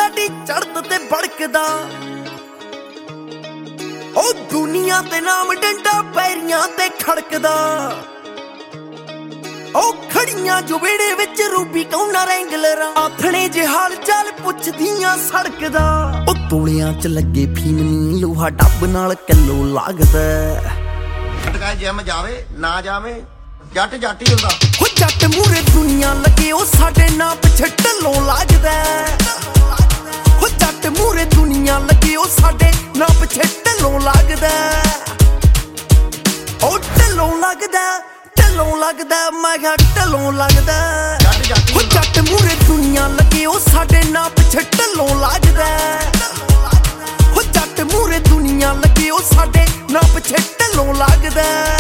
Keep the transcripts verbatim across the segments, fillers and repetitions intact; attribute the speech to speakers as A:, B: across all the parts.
A: ਸਾਡੀ ਚੜ੍ਹਤ ਤੇ ਭੜਕਦਾ। ਉਹ ਦੁਨੀਆ ਤੇ ਨਾਮ ਡੰਡਾ ਪੈਰੀਆਂ ਤੇ ਖੜਕਦਾ। ਉਹ ਖੜੀਆਂ ਜੋ ਵਿਹੜੇ ਵਿੱਚ ਰੂਬੀ ਕੌਣਾ ਰੈਂਗਲਰਾਂ ਆਥਣੇ ਜੇ ਹਾਲ ਚਾਲ ਪੁੱਛਦੀਆਂ ਸੜਕਦਾ। ਉਹ ਤੋਲਿਆਂ ਚ ਲੱਗੇ ਫੀਮਨੀ ਲੋਹਾ ਡੱਬ ਨਾਲ ਕਿਲੋ ਲੱਗਦਾ।
B: ਟਕਾਏ ਜਿਮ ਜਾਵੇ ਨਾ ਜਾਵੇ ਜੱਟ ਜੱਟ ਹੀ ਹੁੰਦਾ।
A: ਉਹ ਜੱਟ ਮੂਰੇ ਦੁਨੀਆ ਲੱਗੇ ਉਹ ਸਾਡੇ ਨਾਂ ਪਿੱਛੇ ਢੱਲੋਂ ਲੱਗਦਾ। ਉਹ ਜੱਟ ਮੂਰੇ ਦੁਨੀਆ ਲੱਗੇ ਉਹ ਸਾਡੇ ਨਾਂ ਪਿੱਛੇ ਢੱਲੋਂ ਲੱਗਦਾ। ਉਹ ਢੱਲੋਂ ਲੱਗਦਾ ਢੱਲੋਂ ਲੱਗਦਾ ਮੈਂ ਕਿਹਾ ਢੱਲੋਂ ਲੱਗਦਾ। ਉਹ ਜੱਟ ਮੂਰੇ ਦੁਨੀਆ ਲੱਗੇ ਉਹ ਸਾਡੇ ਨਾਂ ਪਿੱਛੇ ਢੱਲੋਂ ਲੱਗਦਾ। ਉਹ ਜੱਟ ਮੂਰੇ ਦੁਨੀਆ ਲੱਗੇ ਉਹ ਸਾਡੇ ਨਾਂ ਪਿੱਛੇ ਢੱਲੋਂ ਲੱਗਦਾ।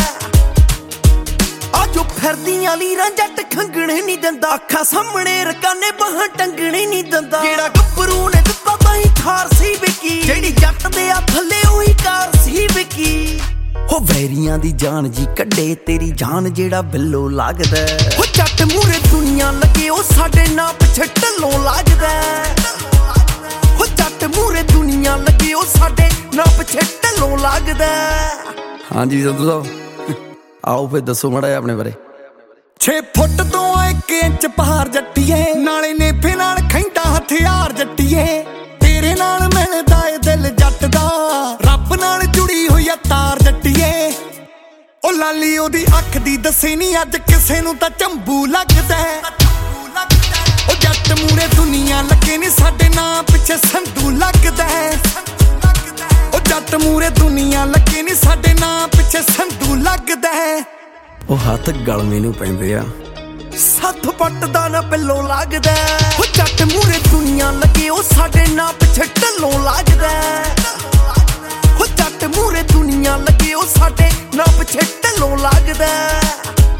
A: ਆਜੋ ਫਿਰਦੀਆਂ ਲੀਰਾਂ ਜੱਟ ਖੰਗਣੇ ਨਹੀਂ ਦਿੰਦਾ। ਅੱਖਾਂ ਸਾਹਮਣੇ ਰਕਾਨੇ ਬਾਹਾਂ ਟੰਗਣੇ ਨਹੀਂ ਦਿੰਦਾ। ਜਿਹੜਾ ਗੱਭਰੂ ਨੇ ਦਿੱਤਾ ਤਾਂ ਹੀ ਥਾਰ ਸੀ ਵਿਕੀ। ਜਿਹੜੀ ਜੱਟ ਦੇ ਆ ਥੱਲੇ ਉਹੀ ਕਾਰ ਸੀ ਵਿਕੀ। ਉਹ ਵੈਰੀਆਂ ਦੀ ਜਾਨ ਜੀ ਕੱਢੇ ਤੇਰੀ ਜਾਨ ਜਿਹੜਾ ਬਿੱਲੋ ਲੱਗਦਾ। ਉਹ ਜੱਟ ਮੂਰੇ ਦੁਨੀਆ ਲੱਗੇ ਉਹ ਸਾਡੇ ਨਾਂ ਪਿੱਛੇ ਢੱਲੋਂ ਲੱਗਦਾ। ਉਹ ਜੱਟ ਮੂਰੇ ਦੁਨੀਆ ਲੱਗੇ ਉਹ ਸਾਡੇ ਨਾਂ ਪਿੱਛੇ ਢੱਲੋਂ ਲੱਗਦਾ।
C: ਹਾਂਜੀ ਸੰਧੂ ਸਾਹਿਬ ਆਓ ਫਿਰ ਦੱਸੋ ਮਾੜਾ ਜਿਹਾ ਆਪਣੇ ਬਾਰੇ।
A: ਛੇ ਫੁੱਟ ਤੋਂ ਇੱਕ ਇੰਚ ਪਹਾੜ ਜੱਟੀਏ ਨਾਲੇ ਨੇਫੇ ਨਾਲ ਖੈਂਟਾ ਹਥਿਆਰ ਜੱਟੀਏ। ਤੇਰੇ ਨਾਲ ਮਿਲਦਾ ਏ ਦਿਲ ਜੱਟ ਦਾ ਰੱਬ ਨਾਲ ਜੁੜੀ ਹੋਈ ਆ ਤਾਰ ਜੱਟੀਏ। ਉਹ ਲਾਲੀ ਉਹਦੀ ਅੱਖ ਦੀ ਦੱਸੇ ਨੀ ਅੱਜ ਕਿਸੇ ਨੂੰ ਤਾਂ ਝੰਬੂ ਲੱਗਦਾ। ਉਹ ਜੱਟ ਮੂਰੇ ਦੁਨੀਆ ਲੱਗੇ ਨੀ ਸਾਡੇ ਨਾਂ ਪਿੱਛੇ ਸੰਧੂ ਲੱਗਦਾ। ਉਹ ਜੱਟ ਮੂਰੇ ਦੁਨੀਆ ਲੱਗੇ ਨੀ ਸਾਡੇ ਨਾਂ ਪਿੱਛੇ ਸੰਧੂ ਲੱਗਦਾ।
C: ਉਹ ਹੱਥ ਗਲਮੇ ਨੂੰ ਪੈਂਦੇ ਆ
A: ਸੱਤ ਪੱਟ ਦਾ ਨਾ ਬਿੱਲੋ ਲੱਗਦਾ। ਉਹ ਜੱਟ ਮੂਰੇ ਦੁਨੀਆ ਲੱਗੇ ਉਹ ਸਾਡੇ ਨਾਂ ਪਿੱਛੇ ਢੱਲੋਂ ਲੱਗਦਾ। ਉਹ ਜੱਟ ਮੂਰੇ ਦੁਨੀਆ ਲੱਗੇ ਉਹ ਸਾਡੇ ਨਾਂ ਪਿੱਛੇ ਢੱਲੋਂ ਲੱਗਦਾ।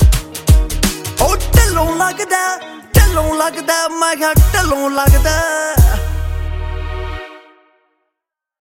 A: ਉਹ ਢੱਲੋਂ ਲੱਗਦਾ ਢੱਲੋਂ ਲੱਗਦਾ ਮੈਂ ਕਿਹਾ ਢੱਲੋਂ ਲੱਗਦਾ।